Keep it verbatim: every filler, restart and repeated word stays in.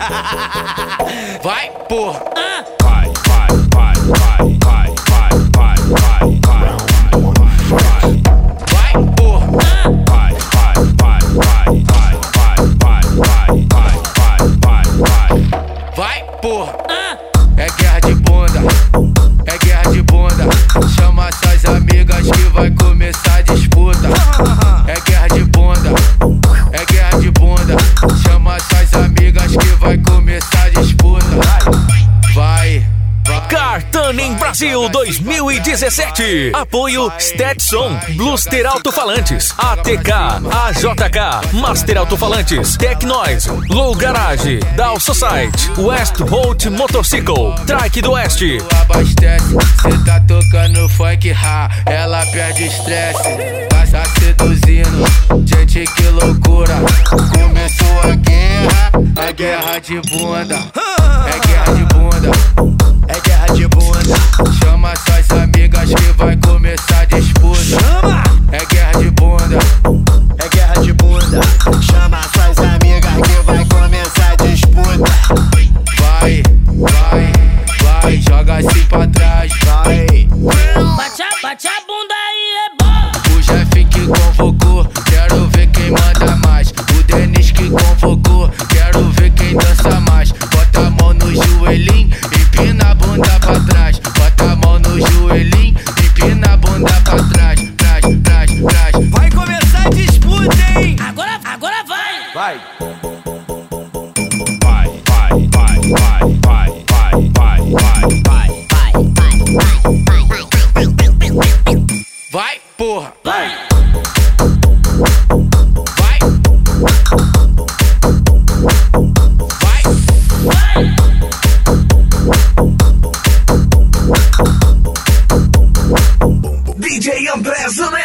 Vai, porra. Vai, vai, vai, vai, vai, vai, vai, vai, vai. Vai, porra. Vai, vai, vai, vai, vai, vai, vai, vai, vai, vai. Vai, porra. É guerra de bunda, é guerra de bunda. Chama suas amigas que vai começar a disputa. É guerra de bunda, é guerra de bunda. Chama suas amigas que vai começar a disputa. Vai, vai. Cartanem Brasil dois mil e dezessete. Apoio Stetson, Bluster Alto-Falantes, A T K, A J K, Master Alto-Falantes, Tecnoise, Low Garage, Dow Society, West Bolt Motorcycle, Trike do Oeste. Abastece, cê tá tocando funk ha, ela perde estresse. Tá seduzindo, gente que loucura. Começou a guerra, é guerra de bunda. É guerra de bunda, é guerra de bunda. Chama suas amigas que vai começar a disputa. É guerra de bunda, é guerra de bunda. Chama suas amigas que vai começar a disputa. Vai, vai, vai, joga assim pra trás. Vai. Bate a, bate a bunda aí, é bom. O chefe que convocou, quero ver quem manda mais. O Denis que convocou, quero ver quem dança mais. Bota a mão no joelhinho, empina a bunda pra trás. Bota a mão no joelhinho, empina a bunda pra trás. Trás, trás, trás. Vai começar a disputa, hein? Agora, agora vai. Vai. Vai, vai, vai, vai, vai, vai, vai, vai, vai. Vai, porra. Vai. Vai. Vai. D J André Zana